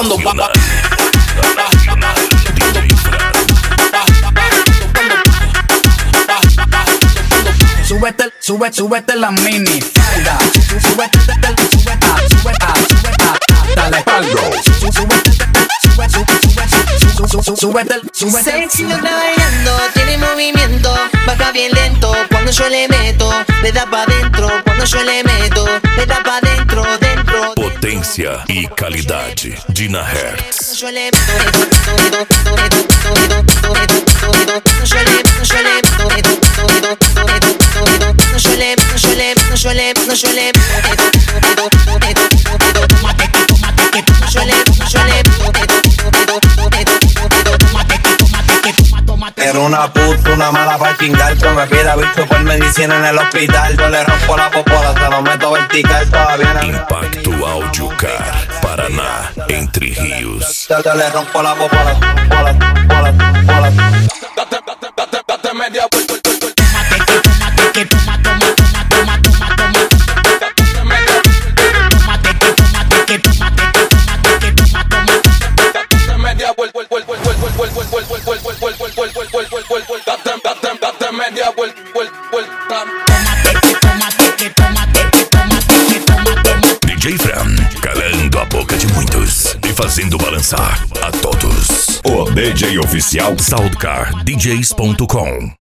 Súbete la mini falda, súbete la espalda, súbete. Sexy lo está bailando, tiene movimiento, baja bien lento. Cuando yo le meto, le da pa' dentro. Cuando yo le meto, le da pa' dentro, dentro. Potência e qualidade. Dina Hertz. Yo le meto, Era una puta, una mala para chingar. Que me pida bicho por medicina en el hospital. Yo le rompo la popola, se lo meto vertical. Todavía no. Impacto Áudio Car, Paraná, Entre Rios. Yo le rompo la popola, Date media vuelta. DJ Fran, calando a boca de muitos e fazendo balançar a todos. O DJ oficial SoundCarDJs.com.